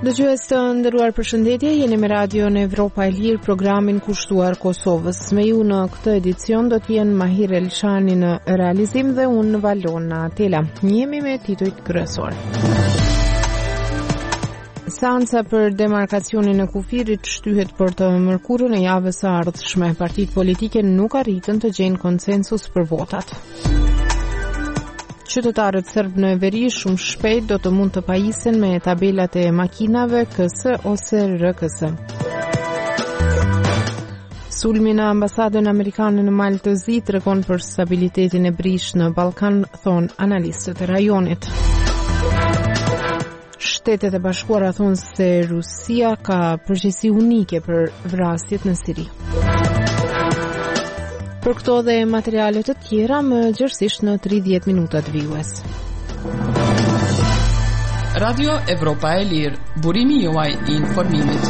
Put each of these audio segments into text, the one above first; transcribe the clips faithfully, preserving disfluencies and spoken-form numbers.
Dëgjues të nderuar, përshëndetje, jeni me radion Evropa e Lirë, programin kushtuar Kosovës. Me ju në këtë edicion do t'jen Mahir Elshani në realizim dhe unë Valona Atela. Njemi me titujt kryesor. Seanca për demarkacionin e kufirit shtyhet për të mërkurën e javës së ardhshme. Partitë politike nuk arritën të gjejnë konsensus për votat. Qytetarët serb në veri shumë shpejt do të mund të pajisen me tabelat e makinave K S ose R K S. Sulmi në ambasadën amerikane në Maltëzi tregon për stabilitetin e brish në Ballkan, thon analistët e rajonit. Shtetet e Bashkuara thonë se Rusia ka përgjegjësi unike për vrasjet në Siri. Për këto dhe materiale të tjera më gjërësisht në tridhjetë minutat vijues. Radio Evropa e Lirë, burimi juaj i informimit.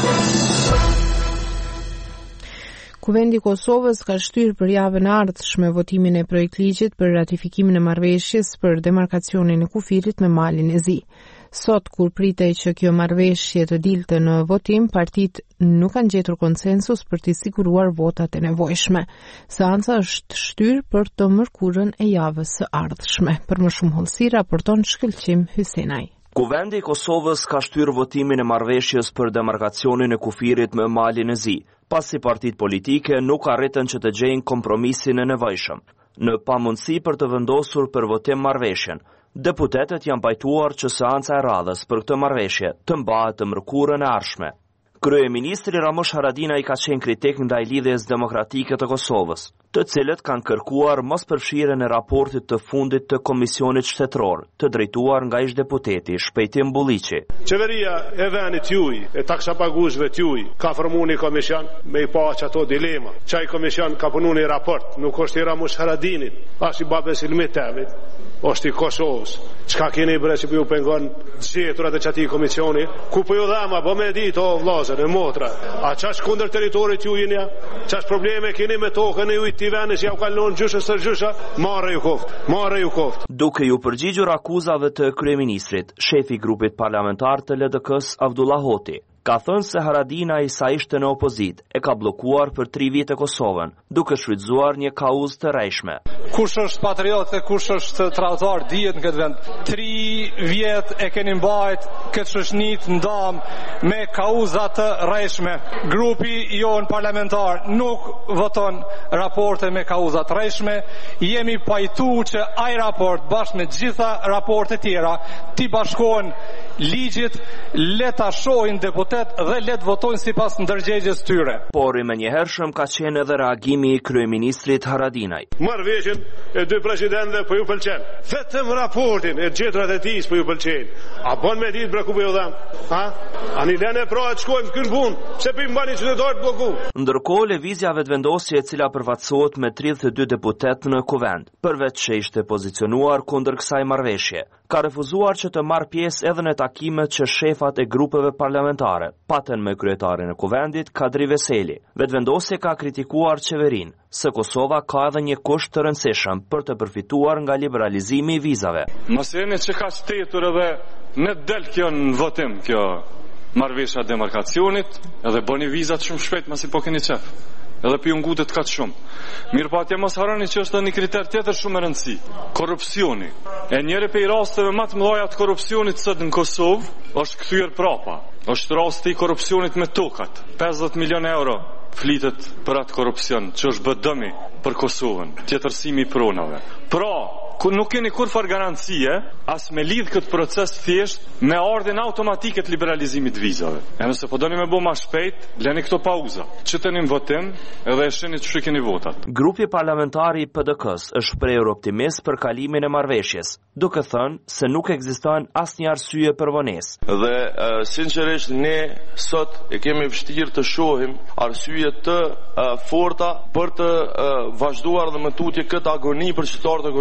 Kuvendi i Kosovës ka shtyrë për javën e ardhshme votimin e projektligjit për ratifikimin e marrëveshjes për demarkacionin e kufirit me Malin e Zi. Sot, kur pritej që kjo marrëveshje të dilte në votim, partitë nuk kanë gjetur konsensus për të siguruar votat e nevojshme. Seanca është shtyrë për të mërkurën e javës së ardhshme. Për më shumë hollësi raporton Shkëlqim Hysenaj. Kuvendi i Kosovës ka shtyrë votimin e marrëveshjes për demarkacionin e kufirit me Malin e Zi, pasi partitë politike nuk arritën që të gjejnë kompromisin e nevojshëm. Në pamundësi për të vendosur për votim marrëveshjen, deputetët janë pajtuar që seanca e radhës për këtë marrëveshje të mbahet të mërkurën e ardhshme. Kryeministri Ramush Haradinaj ka qenë kritik ndaj lidhjes demokratike të Kosovës, të cilët kanë kërkuar mos përfshirjen e raportit të fundit të Komisionit Shtetëror, të drejtuar nga ish deputeti Shpejtim Bulliqi. Qeveria e venit juaj, e taksapaguesve t'juaj, ka formuar një komision me i pa që ato dilema. Çaj komision ka punuar një raport, nuk është i Ramush Haradinit, as i babes Ilmit Tevit, është i Kosovës. Çka keni bre që po ju pengon zgjeturat e çati komisioni, ku po ju dhama, po me ditë o vllazër e motra. A çash kundër territorit ju jeni? Çash probleme keni me tokën e ujit i vendit, ja u kalon gjysha së gjysha, marrë ju koft, marrë ju koft. Duke ju përgjigjur akuzave të kryeministrit, shefi i grupit parlamentar të L D K-s Abdullah Hoti ka thënë se Haradinaj sa ishte në opozit e ka blokuar për tri vite Kosovën, duke shfrytzuar një kauzë të rrejshme. Kush është patriot e kush është tradhtar dihet në këtë vend. Tri vjet e keni mbajt këtë shoqënit ndam me kauza të rrejshme. Grupi jon parlamentar nuk voton raporte me kauza të rrejshme. Jemi pajtuar që ai raport bashkë me gjitha raportet tjera ti bashkohen ligjit, le ta shohin deputet dhe le të votojnë sipas ndërgjegjes tyre. Por i menjëhershëm ka qenë edhe reagimi i kryeministrit Haradinaj. Marrëveshjen e dy presidentëve po ju pëlqen. Vetëm raportin e gjetrat e tij po ju pëlqen. A bën me ditë bre ku po ju dham? Ha? Ani lënë pra të shkojmë këtu në punë, pse po i mbani qytetarët bloku? Ndërkohë lëvizja vetëvendosje e cila përfaqësohet me tridhjetë e dy deputet në kuvend, përveç që ishte pozicionuar kundër kësaj marrëveshje, ka refuzuar që të marrë pjesë edhe në takimet që shefat e grupeve parlamentare patën me kryetarin e kuvendit Kadri Veseli. Vetëvendosje ka kritikuar qeverinë se Kosova ka edhe një kusht të rëndësishëm për të përfituar nga liberalizimi i vizave. Mos jeni që ka shtetur edhe në del kjo në votim kjo marrëveshja e demarkacionit, edhe bëni vizat shumë shpejt masi po keni qef. Edhe pi ngutet ka të shumë. Mirë po atje mos harroni që është një kriter tjetër shumë e rëndësi. Korrupsioni. E njëri prej rasteve më të mëdha të korrupsionit sot në Kosovë është kthyer prapa. Është rasti i korrupsionit me tokat. pesëdhjetë milionë euro flitet për atë korrupsion që është bë dëmi për Kosovën, tjetërsimi i pronave. Pra, nuk keni kurfar garancie as me lidh këtë proces thjesht me ardhen automatike të liberalizimit vizave. E nëse po doni me bë më shpejt, lëni këto pauza. Çeteni në votim edhe e shihni çu keni votat. Grupi parlamentar i P D K-s është shprehur optimist për kalimin e marrëveshjes, duke thënë se nuk ekziston asnjë arsye për vonesë. Dhe uh, sinqerisht ne sot e kemi vështirë të shohim arsye të uh, forta për të uh, vazhduar dhe më tutje këtë agoni për qytetarët e Kosovës të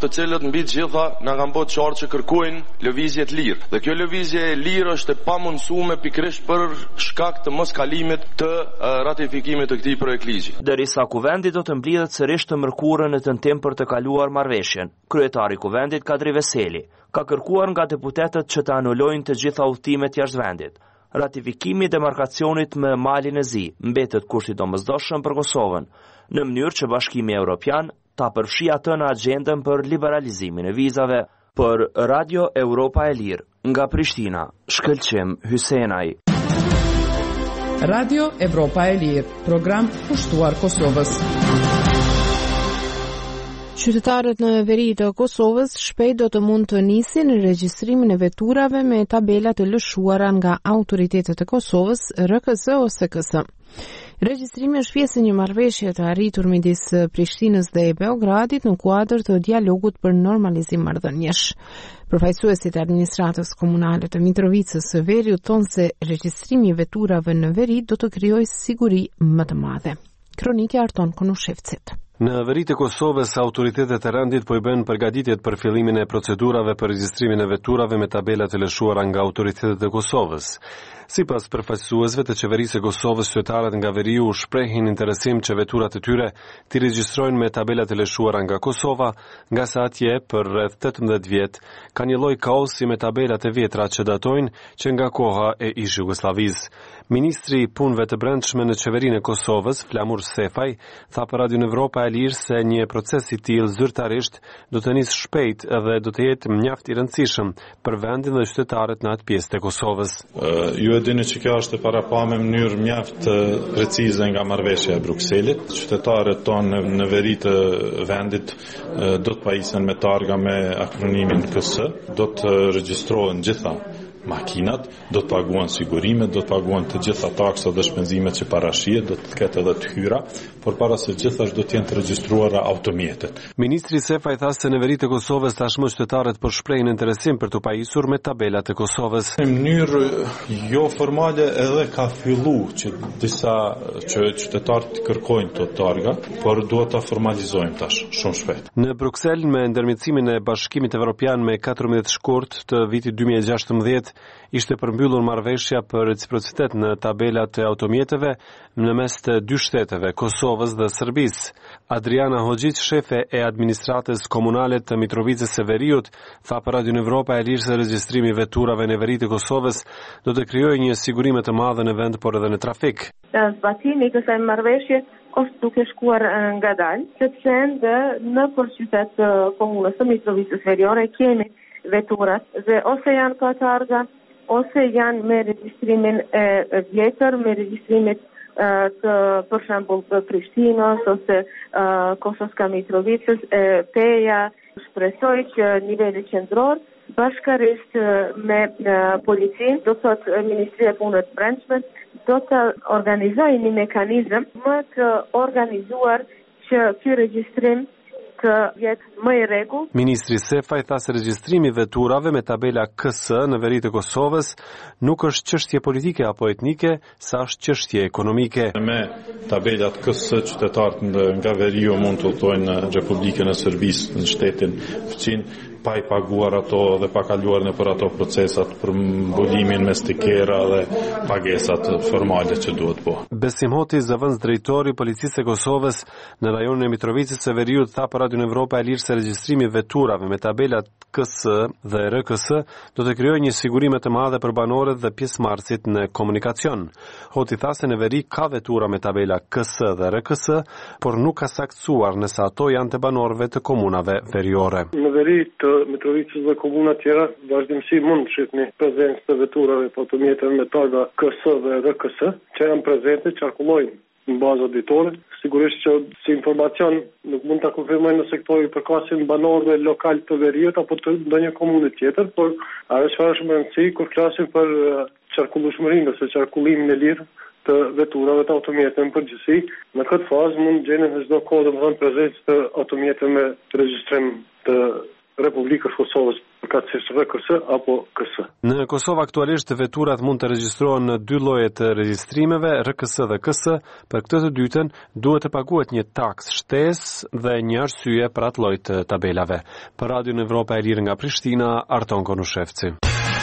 të cilët mbi të gjitha na kanë bërë qartë që kërkojnë lëvizje të lirë. Dhe kjo lëvizje e lirë është e pamundsuar pikërisht për shkak të moskalimit të ratifikimit të këtij projektligji. Derisa kuvendi do të mblidhet sërish të mërkurën në tentim për të kaluar marrëveshjen, kryetari i kuvendit Kadri Veseli ka kërkuar nga deputetët që të anulojnë të gjitha udhëtimet jashtë vendit. Ratifikimi i demarkacionit me Malin e Zi mbetet kusht i domosdoshëm për Kosovën, në mënyrë që Bashkimi Evropian ta përfshi atë në agjendën për liberalizimin e vizave. Për Radio Europa e Lirë, nga Prishtina, Shkëlqim Hysenaj. Radio Evropa e Lirë, program pushtuar Kosovës. Qytetarët në veri të Kosovës shpejt do të mund të nisin regjistrimin e veturave me tabela të lëshuara nga autoritetet e Kosovës, R K S ose K S. Regjistrimi është pjesë e një marrëveshje të arritur midis Prishtinës dhe Beogradit në kuadër të dialogut për normalizim marrëdhëniesh. Përfaqësuesit e administratës komunale të Mitrovicës së Veriut thonë se regjistrimi i veturave në veri do të krijojë siguri më të madhe. Kronike Arton Konushevcit. Në veri të Kosovës, autoritetet e rendit po i bën përgatitjet për fillimin e procedurave për regjistrimin e veturave me tabela të lëshuara nga autoritetet e Kosovës. Sipas përfaqësuesve të qeverisë së Kosovës, qytetarët nga veriu shprehin interesim që veturat e tyre t'i regjistrojnë me tabela të lëshuara nga Kosova, nga sa atje për rreth tetëmbëdhjetë vjet ka një lloj kaosi me tabelat e vjetra që datojnë që nga koha e ish Jugosllavisë. Ministri i Punëve të Brendshme në qeverinë e Kosovës, Flamur Sefaj, tha për Radio Evropa e Lirë se një proces i tillë zyrtarisht do të nisë shpejt edhe do të jetë mjaft i rëndësishëm për vendin dhe qytetarët në atë pjesë të Kosovës. Uh, ju e dini që kjo është e parapame në mënyrë mjaft precize nga marrëveshja e Brukselit. Qytetarët tonë në, në veri të vendit uh, do të pajisen me targa me akronimin K S, do të regjistrohen gjitha makinat, do të paguan sigurimet, do të paguan të gjitha taksat dhe shpenzimet që parashihet, do të ketë edhe të hyra, por para se gjithashtu do të jenë të regjistruara automjetet. Ministri Sefaj tha se në veri të Kosovës tashmë qytetarët po shprehin interesim për të pajisur me tabelat e Kosovës. Në mënyrë jo formale edhe ka filluar që disa që qytetarët kërkojnë të targa, por duhet ta formalizojmë tash shumë shpejt. Në Bruksel, me ndërmjetësimin e Bashkimit Evropian me katërmbëdhjetë shkurt të vitit dy mijë e gjashtëmbëdhjetë, ishte përmbyllur marrëveshja për reciprocitet në tabelat e automjeteve në mes të dy shteteve, Kosovës dhe Serbisë. Adriana Hoxhić, shefe e administratës komunale të Mitrovicës së Veriut, tha për Radio Evropa e Lirë se regjistrimi i veturave në veri të Kosovës do të krijojë një siguri më të madhe në vend por edhe në trafik. Zbatimi i kësaj marrëveshje është duke shkuar ngadalë, sepse në përqytet të komunës së Mitrovicës Veriore kemi veturat dhe ose janë ka targa, ose janë me regjistrimin e vjetër, me regjistrimin të për shembull të Prishtinës ose Kosovska Mitrovicës, Peja. Shpresoj që niveli qendror bashkërisht me policinë, do të thotë Ministria e Punëve të Brendshme, do të organizojë një mekanizëm më të organizuar që ky regjistrim të jetë më i rregull. Ministri Sefaj tha se regjistrimi i veturave me tabela K S në veri të Kosovës nuk është çështje politike apo etnike, sa është çështje ekonomike. Me tabelat K S qytetarët nga veriu mund të udhtojnë në Republikën e Serbisë, në shtetin fqin, pa i paguar ato dhe pa kaluar në për ato procesat për mbullimin me stikera dhe pagesat formale që duhet po. Besim Hoti, zëvendës drejtori i Policisë së Kosovës në rajonin e Mitrovicës së Veriut, tha për Radio Evropa e Lirë se regjistrimi i veturave me tabelat K S dhe R K S do të krijojë një siguri më të madhe për banorët dhe pjesëmarrësit në komunikacion. Hoti tha se në veri ka vetura me tabela K S dhe R K S, por nuk ka saktuar nëse ato janë të banorëve të komunave veriore. Në veri të Mitrovicës dhe komuna tjera, vazhdimsi mund të shihni prezencë të veturave pa automjeteve me targa K S dhe R K S, që janë prezente, qarkullojnë në bazë auditore. Sigurisht që si informacion nuk mund ta konfirmoj nëse këto i përkasin banorëve lokal të veriut apo të ndonjë komune tjetër, por ajo çfarë është më rëndësishme kur flasim për qarkullueshmërinë ose qarkullimin e lirë të veturave të automjeteve në përgjithësi, në këtë fazë mund gjeni në çdo kohë domethënë prezencë të automjeteve me regjistrim të Republikës Kosovës. apo K S. Në Kosovë aktualisht veturat mund të regjistrohen në dy lloje të regjistrimeve, R K S dhe K S. Për këtë të dytën duhet të paguhet një taks shtesë dhe një arsye për atë lloj të tabelave. Për Radio Evropa e Lirë nga Prishtina, Arton Konushevci.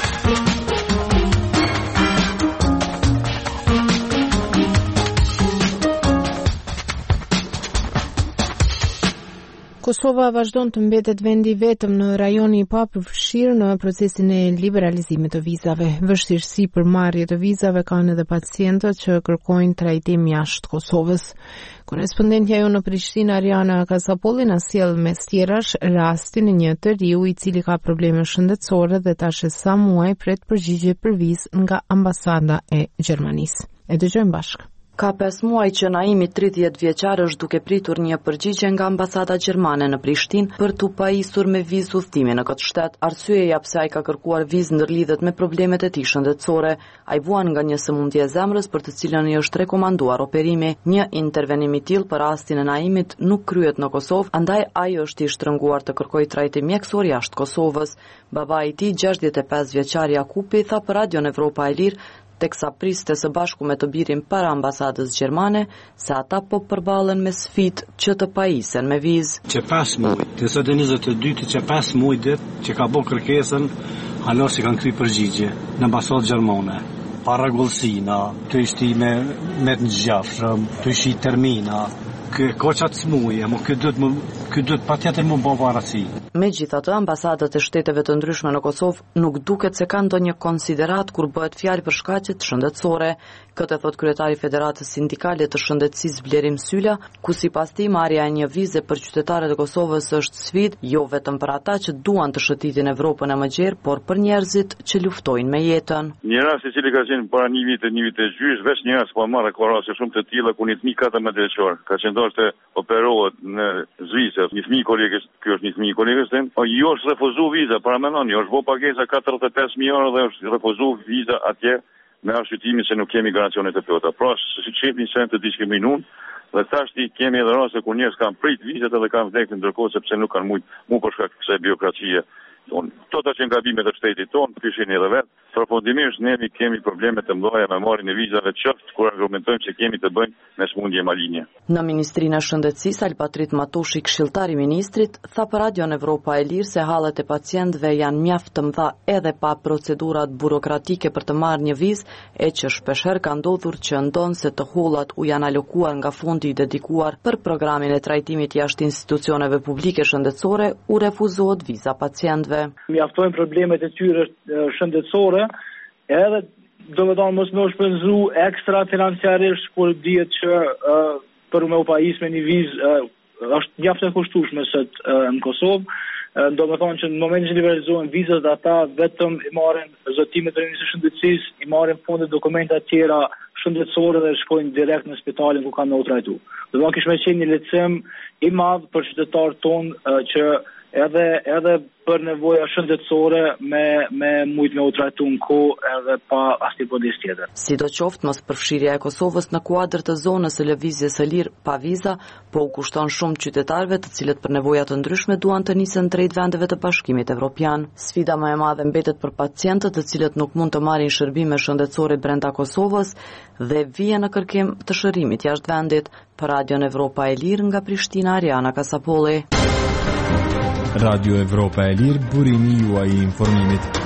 Kosova vazhdon të mbetet vendi vetëm në rajoni i papërfshirë në procesin e liberalizimit të vizave. Vështirësi për marrje të vizave kanë edhe pacientët që kërkojnë trajtim jashtë Kosovës. Korespondentja jo në Prishtinë, Ariana Kasapolli, na sjell mes tjerash rastin e një të riu i cili ka probleme shëndetësore dhe tash sa muaj pret përgjigje për vizë nga ambasada e Gjermanisë. E dëgjojmë bashkë. Ka pesë muaj që Naimi tridhjetë vjeçar është duke pritur një përgjigje nga ambasada gjermane në Prishtinë për t'u pajisur me vizë udhëtimi në këtë shtet. Arsyeja pse ai ka kërkuar vizë ndërlidhet me problemet e tij shëndetësore. Ai vuan nga një sëmundje e zemrës për të cilën i është rekomanduar operimi. Një intervenim i tillë për rastin e Naimit nuk kryhet në Kosovë, andaj ai është i shtrënguar të kërkojë trajtim mjekësor jashtë Kosovës. Babai i tij, gjashtëdhjetë e pesë vjeçari Jakupi, tha për Radio Evropa e Lirë, teksa priste së bashku me të birin para ambasadës gjermane, se ata po përballen me sfidë që të pajisen me vizë. Që pesë muaj, të sot e njëzet e dytë që pesë muaj ditë që ka bo kërkesën, alo si kanë kry përgjigje në ambasadë gjermane. Paragullsina, të ishti me, me të ngjashëm, të ishti termina, kë koçat smuje, mo këtë dhëtë më Ky duhet patjetër më bë varësi. Megjithatë, ambasadat e shteteve të ndryshme në Kosovë nuk duket se kanë ndonjë konsiderat kur bëhet fjalë për shkaqe të shëndetësore. Këtë thot kryetari i Federatës Sindikale të Shëndetësisë Blerim Sylla, ku sipas tij marrja e një vize për qytetarët e Kosovës është sfidë jo vetëm për ata që duan të shëtitin Evropën e mëgjerë, por për njerëzit që luftojnë me jetën. Një rast i cili ka qenë para një viti, një vit e gjys, veç një rast po marrë ka raste shumë të tilla ku një fëmijë katërmbëdhjetë vjeçor ka qenë të operohet në Zvicër, një fëmijë kolegës, ky është një fëmijë kolegës tim, o jo është refuzu viza, para mendoni, është bë pagesa katërdhjetë e pesë mijë euro dhe është refuzu viza atje me arsyetimin se nuk kemi garancione të plota. Pra, si çepni sen të diskriminuar, dhe tashti kemi edhe raste ku njerëz kanë prit vizat edhe kanë vdekur ndërkohë sepse nuk kanë mujt mu për shkak të kësaj biokracie. Këto të qenë gabimet të shtetit tonë, kishin edhe vetë. Përfundimisht ne kemi probleme të mëdha me marrjen e vizave qoftë kur argumentojmë se kemi të bëjmë me smundje malinje. Në Ministrinë e Shëndetësisë, Alpatrit Matushi, këshilltari i ministrit, tha për Radio Evropa e Lirë se hallet e pacientëve janë mjaft të mëdha edhe pa procedurat burokratike për të marrë një vizë, e që shpeshherë ka ndodhur që ndon se të hollat u janë alokuar nga fondi i dedikuar për programin e trajtimit jashtë institucioneve publike shëndetësore, u refuzohet viza pacientëve. Mjaftojnë problemet e tyre shëndetësore, edhe do të thonë mos më shpenzu ekstra financiarisht, por dihet që uh, për me u pajis me një vizë uh, është mjaft e kushtueshme sot uh, në Kosovë. Uh, do të thonë që në momentin që liberalizohen vizat, ata vetëm i marrin zotimet e Ministrisë së Shëndetësisë, i marrin fondet dokumenta të tjera shëndetësore dhe shkojnë direkt në spitalin ku kanë u trajtu. Do të thonë kishme qenë një lehtësim i madh për qytetarët tonë uh, që edhe edhe për nevoja shëndetësore me me mujt me u trajtu në kohë edhe pa asnjë bodis tjetër. Sidoqoftë, mos përfshirja e Kosovës në kuadër të zonës së lëvizjes së lirë pa viza, po u kushton shumë qytetarëve të cilët për nevoja të ndryshme duan të nisen drejt vendeve të Bashkimit Evropian. Sfida më e madhe mbetet për pacientët të cilët nuk mund të marrin shërbime shëndetësore brenda Kosovës dhe vijnë në kërkim të shërimit jashtë vendit. Për Radio Evropa e Lirë nga Prishtina, Ariana Kasapolli. Radio Evropa e Lirë, burimi juaj i informimit.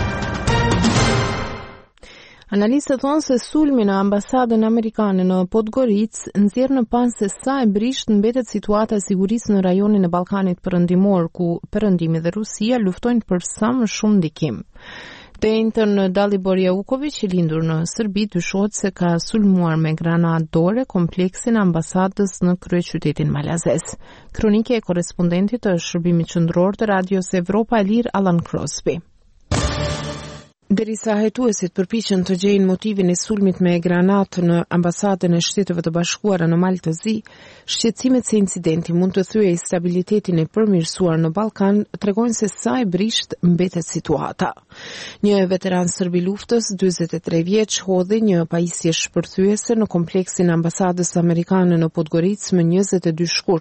Analistët thonë se sulmi në ambasadën amerikane në Podgoricë nxjerr në pas se sa e brisht mbetet situata e sigurisë në rajonin e Ballkanit Perëndimor, ku Perëndimi dhe Rusia luftojnë për sa më shumë ndikim. Të njëjtën Dalibor Jauković, i lindur në Serbi, dyshohet se ka sulmuar me granat dore kompleksin e ambasadës në kryeqytetin malazes. Kronike e korrespondentit të shërbimit qendror të Radios Evropa e Lirë, Alan Crosby. Derisa hetuesit përpiqen të gjejnë motivin e sulmit me granat në ambasadën e Shteteve të Bashkuara në Malë të Zi, shqetësimet se incidenti mund të thyejë stabilitetin e përmirësuar në Ballkan tregojnë se sa e brisht mbetet situata. Një veteran serb i luftës, dyzet e tre vjeç, hodhi një pajisje shpërthyese në kompleksin e ambasadës amerikane në Podgoricë më njëzet e dy shkurt.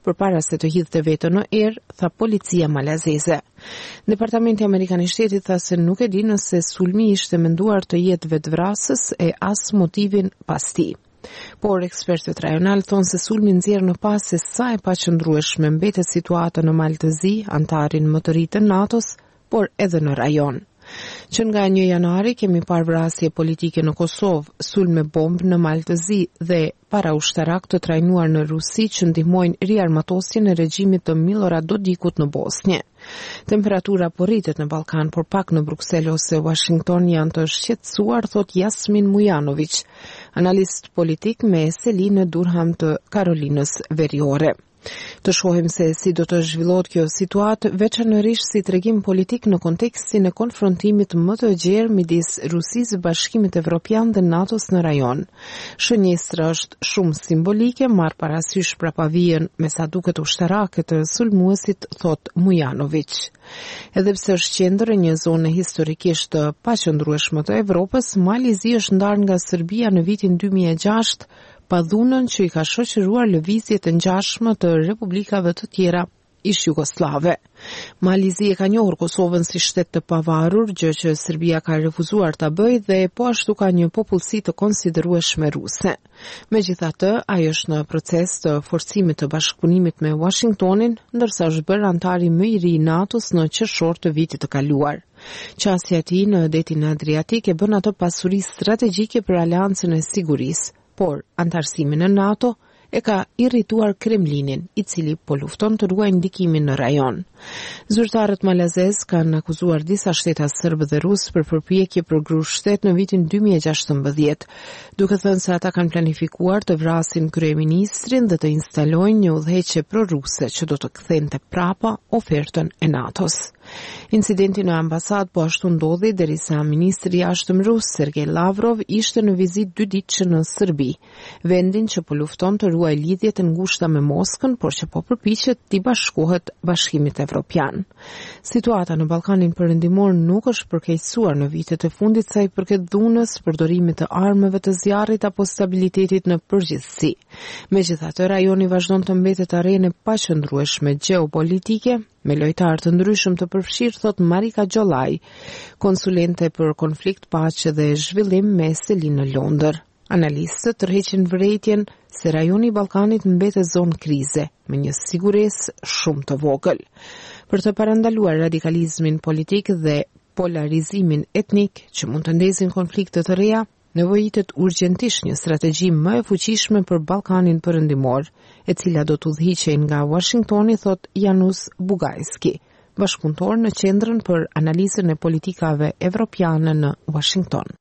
përpara se të hidhte veten në erë, tha policia malazeze. Departamenti Amerikan i Shtetit tha se nuk e di nëse sulmi ishte menduar të jetë vetvrasës e as motivin pas tij. Por ekspertët rajonal thonë se sulmi nxjerr në pas se sa e paqëndrueshme mbetet situata në Maltëzi, antarin më të ri të NATO-s, por edhe në rajon. Që nga një janari kemi parë vrasje politike në Kosovë, sulm me bombë në Maltëzi dhe para ushtarak të trajnuar në Rusi që ndihmojnë riarmatosjen e regjimit të Milorad Dodikut në Bosnjë. Temperatura po rritet në Ballkan, por pak në Bruksel ose Washington janë të shqetësuar, thot Jasmin Mujanović, analist politik me selinë Durham të Karolinës Veriore. Të shohim se si do të zhvillohet kjo situatë, veçanërisht si tregim politik në kontekstin e konfrontimit më të gjerë midis Rusisë, Bashkimit Evropian dhe NATO-s në rajon. Shënjestra është shumë simbolike, marr parasysh prapavijën me sa duket ushtarake të sulmuesit, thot Mujanović. Edhe pse është qendër e një zone historikisht të paqëndrueshme të Evropës, Malizi është ndarë nga Serbia në vitin dy mijë e gjashtë, pa dhunën që i ka shoqëruar lëvizjet e ngjashme të republikave të tjera ish jugoslave. Malizi e ka njohur Kosovën si shtet të pavarur, gjë që Serbia ka refuzuar ta bëjë dhe po ashtu ka një popullsi të konsiderueshme ruse. Megjithatë, ai është në proces të forcimit të bashkëpunimit me Washingtonin, ndërsa është bërë antari më i ri i NATO-s në qershor të vitit të kaluar. Qasja e tij në detin Adriatik e bën atë pasuri strategjike për Aleancën e Sigurisë, por antarësimin në NATO e ka irrituar Kremlinin, i cili po lufton të ruajë ndikimin në rajon. Zyrtarët malazez kanë akuzuar disa shteta serb dhe rus për përpjekje për grushtet në vitin dy mijë e gjashtëmbëdhjetë, duke thënë se ata kanë planifikuar të vrasin kryeministrin dhe të instalojnë një udhëheqje proruse që do të kthente prapa ofertën e NATO-s. Incidenti në ambasadë po ashtu ndodhi derisa ministri i jashtëm rus Sergej Lavrov ishte në vizitë dy ditëshe në Serbi, vendin që po lufton të ruajë lidhjet e ngushta me Moskën, por që po përpiqet të bashkohet Bashkimit Evropian. Situata në Ballkanin Perëndimor nuk është përkeqësuar në vitet e fundit sa i përket dhunës, përdorimit të armëve të zjarrit apo stabilitetit në përgjithësi. Megjithatë, rajoni vazhdon të mbetet arenë paqëndrueshme gjeopolitike, me lojtarë të ndryshëm të përfshirë, thot Marika Gjolaj, konsulente për konflikt, paqe dhe zhvillim me selinë në Londër. Analistët tërheqin vërejtjen se rajoni i Ballkanit mbetet zonë krize, me një sigurisë shumë të vogël. Për të parandaluar radikalizmin politik dhe polarizimin etnik që mund të ndezin konflikte të reja, nevojitet urgjentisht një strategji më e fuqishme për Ballkanin Perëndimor, e cila do të udhëhiqej nga Washingtoni, thot Janus Bugajski, bashkëpunëtor në Qendrën për Analizën e Politikave Evropiane në Washington.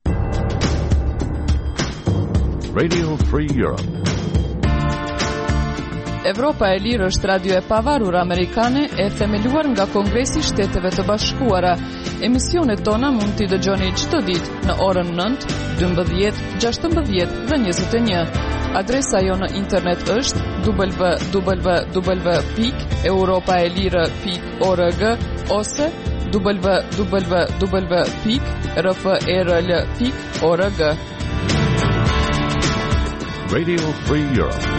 Radio Free Europe. Evropa e Lirë është radio e pavarur amerikane e themeluar nga Kongresi i Shteteve të Bashkuara. Emisionet tona mund t'i dëgjoni çdo ditë në orën nëntë, dymbëdhjetë, gjashtëmbëdhjetë dhe njëzet e një. Adresa jo në internet është w w w pikë europaelire pikë org ose w w w pikë r f e r l pikë org. Radio Free Europe.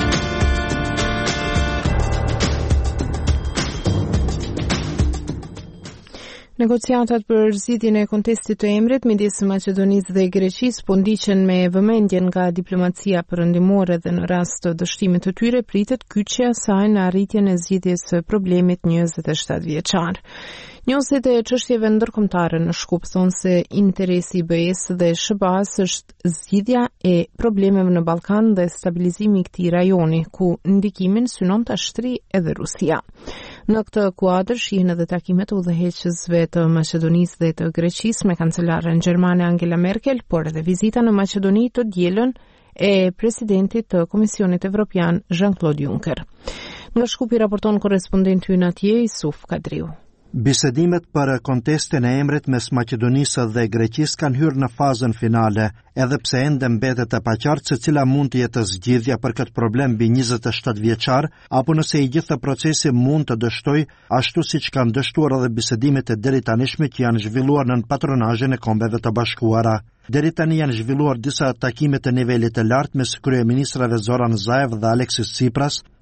Negociatat për zgjidhjen e kontestit të emrit midis Maqedonisë dhe Greqisë po ndiqen me vëmendje nga diplomacia perëndimore dhe në rast të dështimit të tyre pritet kyçja e saj në arritjen e zgjidhjes së problemit njëzet e shtatë vjeçar. Njohësit e çështjeve ndërkombëtare në Shkup thonë se interesi i B E-s dhe S B A-s është zgjidhja e problemeve në Ballkan dhe stabilizimi i këtij rajoni, ku ndikimin synon ta shtrijë edhe Rusia. Në këtë kuadër shihen edhe takimet e udhëheqësve të Maqedonisë dhe të Greqisë me kancelaren gjermane Angela Merkel, por edhe vizita në Maqedoni të dielën e presidentit të Komisionit Evropian Jean-Claude Juncker. Nga Shkupi raporton korrespondenti ynë atje Isuf Kadriu. Bisedimet për kontestin e emrit mes Maqedonisë dhe Greqisë kanë hyrë në fazën finale, edhe pse ende mbetet e paqartë se cila mund të jetë zgjidhja për këtë problem mbi njëzet e shtatë vjeçar, apo nëse i gjithë procesi mund të dështojë ashtu siç kanë dështuar edhe bisedimet e deri tanishme që janë zhvilluar nën patronazhin e Kombeve të Bashkuara. Deri tani janë zhvilluar disa takime të nivelit të lartë mes kryeministrave Zoran Zaev dhe Alexis Tsipras,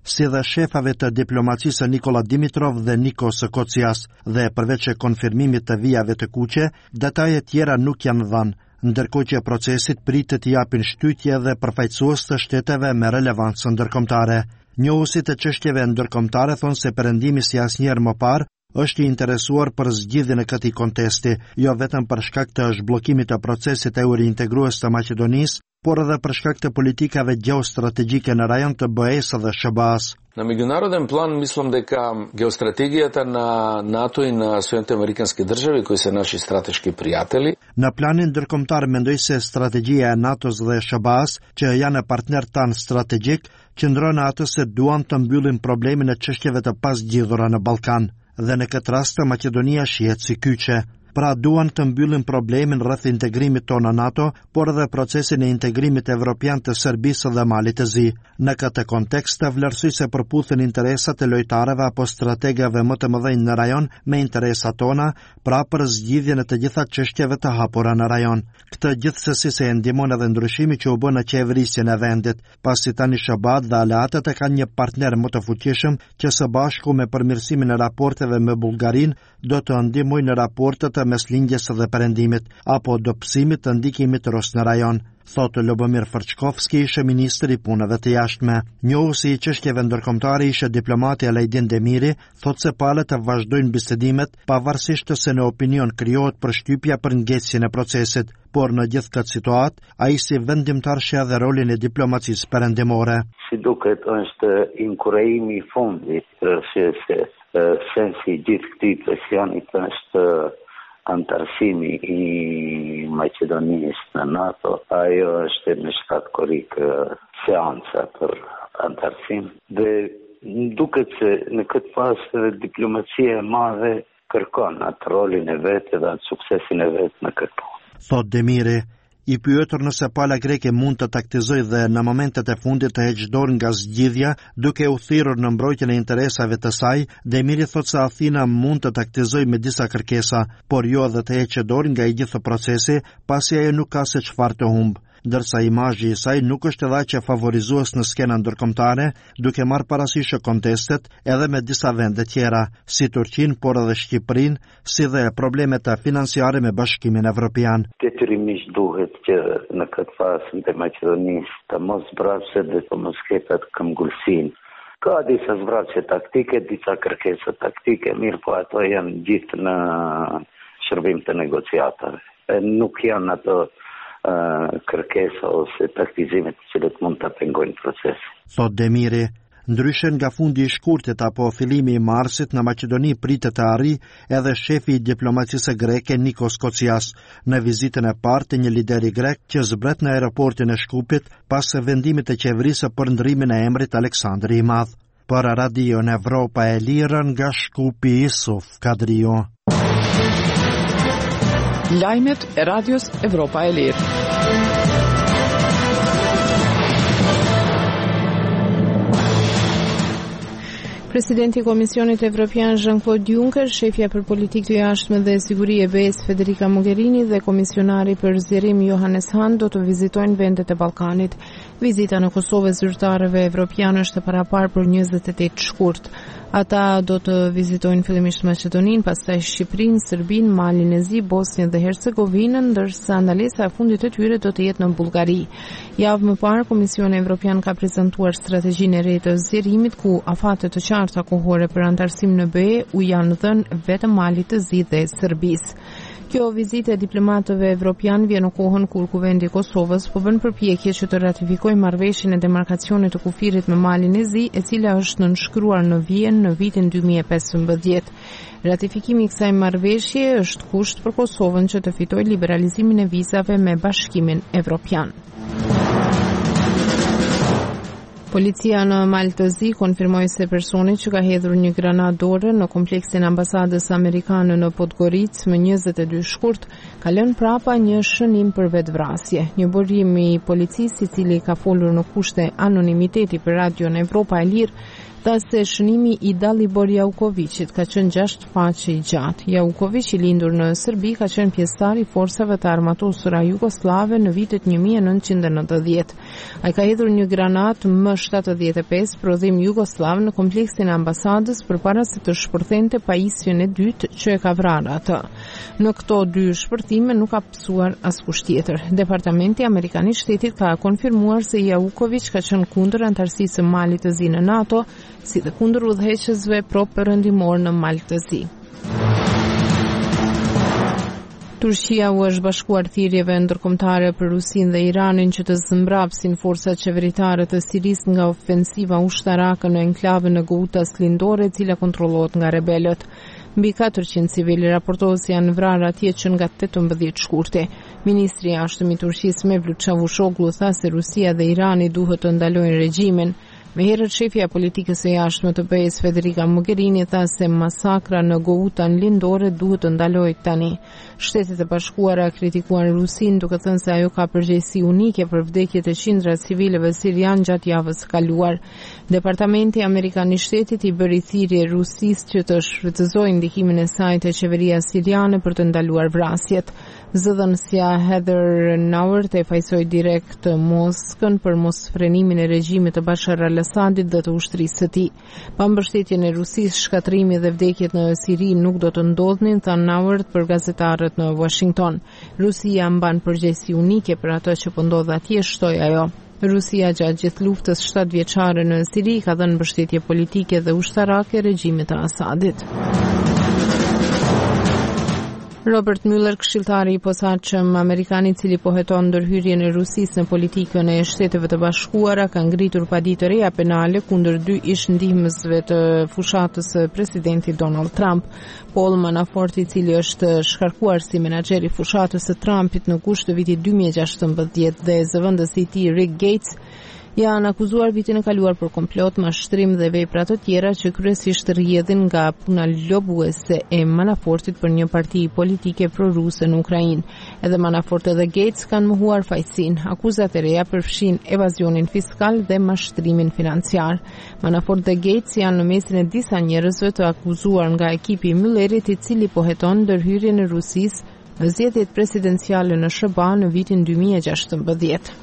si dhe shefave të diplomacisë Nikola Dimitrov dhe Nikos Kocias, dhe përveç konfirmimit të vijave të kuqe, detajet tjera nuk janë dhënë, ndërkohë që procesit pritet të japin shtytje dhe përfaqësues të shteteve me relevancë ndërkombëtare. Njohusit të çështjeve ndërkombëtare thonë se perëndimi si asnjëherë më parë është i interesuar për zgjidhjen e këtij kontesti, jo vetëm për shkak të zhbllokimit të procesit euro-integrues të Maqedonisë, por edhe për shkak të politikave gjeostrategjike në rajon të B E S dhe S B A-s. Na međunarodnom planu mislim дека geostrategijata na NATO i na Sjedinjene Amerikanske Države, koji su naši strateški prijatelji. Në planin ndërkombëtar mendoj se strategjia e NATO-s dhe S B A-s, që janë partner tan strategjik, qëndron atë se duan të mbyllin problemin e çështjeve të pasgjidhura në Ballkan, dhe në këtë rast Maqedonia shihet si kyçe. Pra duan të mbyllin problemin rreth integrimit tonë në NATO, por edhe procesin e integrimit evropian të Serbisë dhe Malit të Zi. Në këtë kontekst vlerësoj se përputhen interesat e lojtarëve apo strategëve më të mëdhenj në rajon me interesat tona, pra për zgjidhjen e të gjitha çështjeve të hapura në rajon. Këtë gjithsesi se ndihmon edhe ndryshimi që u bë në qeverisjen e vendit, pasi tani S B A dhe aleatët e kanë një partner më të fuqishëm që së bashku me përmirësimin e raporteve me Bullgarinë do të ndihmojnë në raportet e meslindjes dhe perëndimit apo dobësimit të ndikimit rus në rajon, thotë Lubomir Fërçkovski, ishte ministri i punëve të jashtme. Njohusi i çështjeve ndërkombëtare ishte diplomati Alajdin Demiri, thotë se palët të vazhdojnë bisedimet pavarësisht se në opinion krijohet përshtypja për ngecjen e procesit, por në gjithë këtë situatë, ai si vendimtar sheh edhe rolin e diplomacisë perëndimore. Si duket është inkurajimi i fundit, se se sensi i gjithë këtij presionit është antarësimi i Maqedonisë në NATO. Ajo është në shtatë korik seanca për antarësim. Dhe duket se në këtë fazë diplomacia e madhe kërkon atë rolin e vetë dhe atë suksesin e vetë në këtë punë. Thot Demiri, i pyetur nëse pala greke mund të taktizoj dhe në momentet e fundit të heqë dorë nga zgjidhja, duke u thirrur në mbrojtjen e interesave të saj, Demiri thot se Athina mund të taktizoj me disa kërkesa, por jo edhe të heqë dorë nga i gjithë procesi, pasi ajo nuk ka se çfarë të humbë, ndërsa imazhi i saj nuk është edhe aq favorizues në skenën ndërkombëtare, duke marrë parasysh kontestet edhe me disa vende tjera, si Turqinë, por edhe Shqipërinë, si dhe problemet financiare me Bashkimin Evropian. Detyrimisht duhet që në këtë fazë të Maqedonisë të mos zbrapse dhe të mos ketë atë këmbgulsinë. Ka disa zbrapse taktike, disa kërkesa taktike, mirë po ato janë gjithë në shërbim të negociatave. Nuk janë ato Uh, kërkesa ose taktizimet të cilët mund të pengojnë procesin. Thot Demiri, ndryshe nga fundi i shkurtit apo fillimi i marsit në Maqedoni pritet të arrijë edhe shefi i diplomacisë greke Nikos Kocias në vizitën e parë të një lideri grek që zbret në aeroportin e Shkupit pas vendimit të qeverisë për ndrimin e emrit Aleksandri i Madh. Për Radio në Evropa e Lirë nga Shkupi Isuf Kadrio. Lajmet e Radios Evropa e Lirë. Presidenti i Komisionit Evropian Jean-Claude Juncker, shefja për politikë të jashtme dhe siguri e B E S Federica Mogherini dhe komisionari për zgjerim Johannes Hahn do të vizitojnë vendet e Ballkanit. Vizita në Kosovë e zyrtarëve evropianë është e paraparë për njëzet e tetë shkurt. Ata do të vizitojnë fillimisht Maqedoninë, pastaj Shqipërinë, Serbinë, Malin e Zi, Bosnjën dhe Hercegovinën, ndërsa ndalesa e fundit të tyre do të jetë në Bullgari. Javë më parë, Komisioni Evropian ka prezantuar strategjinë e re të zgjerimit, ku afate të qarta kohore për antarësim në B E u janë dhënë vetëm Malit të Zi dhe Serbisë. Kjo vizitë e diplomatëve evropian vjen në kohën kur Kuvendi i Kosovës po bën përpjekje që të ratifikojë marrëveshjen e demarkacionit të kufirit me Malin e Zi, e cila është nënshkruar në Vjenë në vitin dy mijë e pesëmbëdhjetë. Ratifikimi i kësaj marrëveshje është kusht për Kosovën që të fitojë liberalizimin e vizave me Bashkimin Evropian. Policia në Malë të Zi konfirmoi se personi që ka hedhur një granadë dore në kompleksin ambasadës amerikane në Podgoricë më njëzet e dy shkurt ka lënë prapa një shënim për vetvrasje. Një burim i policisë, i cili ka folur në kushte anonimiteti për Radio në Evropa e Lirë, tha se shënimi i Dalibor Jaukovicit ka qenë gjashtë faqe i gjatë. Jaukovic, i lindur në Serbi, ka qenë pjesëtar i forcave të armatosura jugoslave në vitet një mijë e nëntëqind e nëntëdhjetë. Ai ka hedhur një granatë M shtatëdhjetë e pesë prodhim jugoslav në kompleksin e ambasadës përpara se të shpërthente pajisjen e dytë që e ka vrarë atë. Në këto dy shpërthime nuk ka psuar askush tjetër. Departamenti amerikan i shtetit ka konfirmuar se Jaukovic ka qenë kundër antarësisë së Malit të Zi në NATO, si dhe kundër udhëheqësve pro-perëndimor në Mal të Zi. Turqia u është bashkuar thirrjeve ndërkombëtare për Rusinë dhe Iranin që të zmbrapsin forcat qeveritare të Sirisë nga ofensiva ushtarake në enklavën e Ghoutas lindore, e cila kontrollohet nga rebelët. Mbi katërqind civil raportohet se janë vrarë atje që nga tetëmbëdhjetë shkurti. Ministri i jashtëm i Turqisë Mevlut Çavuşoglu tha se Rusia dhe Irani duhet të ndalojnë regjimin. Me herët shefja e politikës së jashtme të B E-s Federica Mogherini tha se masakra në Ghoutan lindore duhet të ndalohet tani. Shtetet e Bashkuara kritikuan Rusinë duke thënë se ajo ka përgjegjësi unike për vdekjet e qindra civileve sirian gjatë javës së kaluar. Departamenti Amerikan i Shtetit i bëri thirrje Rusisë që të shfrytëzojë ndikimin e saj te qeveria siriane për të ndaluar vrasjet. Zëdhënësja Heather Nauert e fajsoi direkt Moskën për mosfrenimin e regjimit të Bashar al-Assadit dhe të ushtrisë së tij. Pa mbështetjen e Rusisë, shkatrimi dhe vdekjet në Siri nuk do të ndodhnin, tha Nauert për gazetarët në Washington. Rusia mban përgjegjësi unike për ato që po ndodh atje, shtoi ajo. Rusia gjatë gjithë luftës shtatëvjeçare në Siri ka dhënë mbështetje politike dhe ushtarake regjimit të Asadit. Robert Mueller, këshilltari i posaçëm amerikan i cili poheton ndërhyrjen e Rusisë në politikën e Shteteve të Bashkuara, ka ngritur paditë të reja penale kundër dy ish-ndihmësve të fushatës së presidentit Donald Trump. Paul Manafort, i cili është shkarkuar si menaxher i fushatës së Trumpit në gusht të vitit dy mijë e gjashtëmbëdhjetë, dhe zëvendësi i tij Rick Gates janë akuzuar vitin e kaluar për komplot, mashtrim dhe vepra të tjera që kryesisht rrjedhin nga puna lobuese e Manafortit për një parti politike pro-ruse në Ukrainë. Edhe Manafort edhe Gates kanë mohuar fajtësinë. Akuzat e reja përfshin evazionin fiskal dhe mashtrimin financiar. Manafort dhe Gates janë në mesin e disa njerëzve të akuzuar nga ekipi i Müllerit, i cili poheton ndërhyrjen e Rusisë në zgjedhjet presidenciale në S B A në vitin dy mijë e gjashtëmbëdhjetë.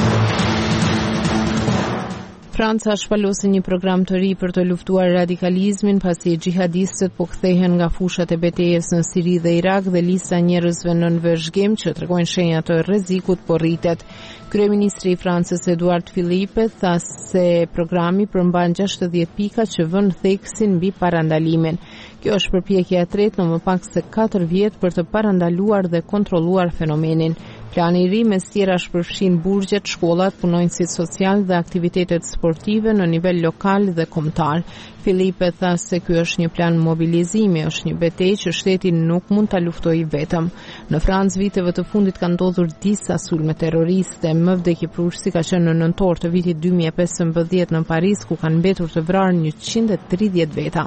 Franca shpalosi një program të ri për të luftuar radikalizmin pasi xhihadistët po kthehen nga fushat e betejës në Siri dhe Irak dhe lista e njerëzve në nënvëzhgim që tregojnë shenja të rrezikut po rritet. Kryeministri i Francës Edouard Philippe tha se programi përmban gjashtëdhjetë pika që vën theksin mbi parandalimin. Kjo është përpjekja e tretë në më pak se katër vjet për të parandaluar dhe kontrolluar fenomenin. Plani i ri mes tjerash përfshin burgjet, shkollat, punonjësit social dhe aktivitetet sportive në nivel lokal dhe kombëtar. Philippe tha se ky është një plan mobilizimi, është një betejë që shteti nuk mund ta luftojë vetëm. Në Francë viteve të fundit kanë ndodhur disa sulme terroriste. Më vdekjepruesi ka qenë në nëntor të vitit dy mijë e pesëmbëdhjetë në Paris, ku kanë mbetur të vrarë njëqind e tridhjetë veta.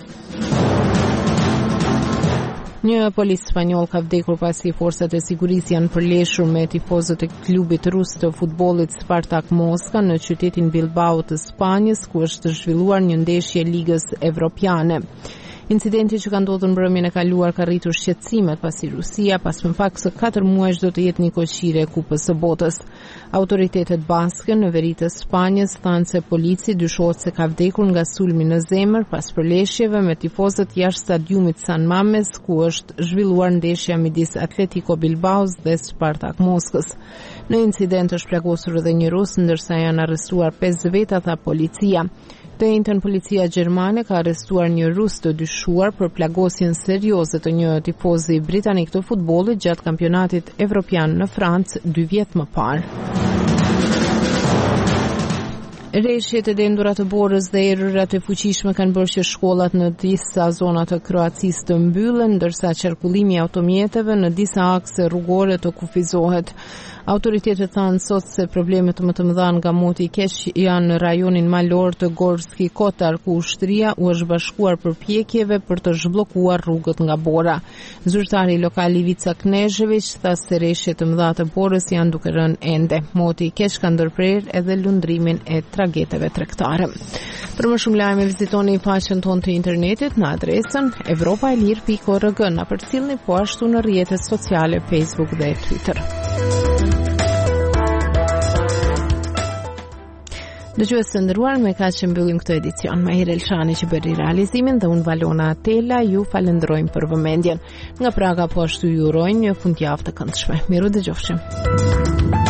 Një polis spanjoll ka vdekur pasi forcat e sigurisë janë përleshur me tifozët e klubit rus të futbollit Spartak Moska në qytetin Bilbao të Spanjës, ku është zhvilluar një ndeshje ligës evropiane. Incidenti që ka ndodhur në mbrëmjen e kaluar ka rritur shqetësimet pasi Rusia pas më pak se katër muajsh do të jetë një koqire e Kupës së Botës. Autoritetet baske në veri të Spanjës thanë se polici dyshohet se ka vdekur nga sulmi në zemër pas përleshjeve me tifozët jashtë stadiumit San Mames, ku është zhvilluar ndeshja midis Atletico Bilbaos dhe Spartak Moskës. Në incident është plagosur edhe një rus, ndërsa janë arrestuar pesë veta, tha policia. Të njëjtën policia gjermane ka arrestuar një rus të dyshuar për plagosjen serioze të një tifozi britanik të futbollit gjatë kampionatit evropian në Francë dy vjet më parë. Rreshjet e dendura të borës dhe erërat e fuqishme kanë bërë që shkollat në disa zona të Kroacisë të mbyllen, ndërsa qarkullimi i automjeteve në disa akse rrugore të kufizohet. Autoritetet thanë sot se problemet më të mëdha nga moti i keq janë në rajonin malor të Gorski Kotar, ku ushtria u është bashkuar përpjekjeve për të zhbllokuar rrugët nga bora. Zyrtari lokal Ivica Knežević tha se rreshtet të mëdha të borës janë duke rënë ende. Moti i keq ka ndërprer edhe lundrimin e tragedeve tregtare. Për më shumë lajme vizitoni faqen tonë të internetit në adresën evropaelir pikë org. Na përcjellni po ashtu në rrjetet sociale Facebook dhe Twitter. Dëgjues të nderuar, me kaq që mbyllim këtë edicion. Mahir Elshani që bëri realizimin dhe unë Valona Atela ju falenderojmë për vëmendjen. Nga Praga po ashtu ju urojmë një fundjavë të këndshme. Miru dëgjofshim.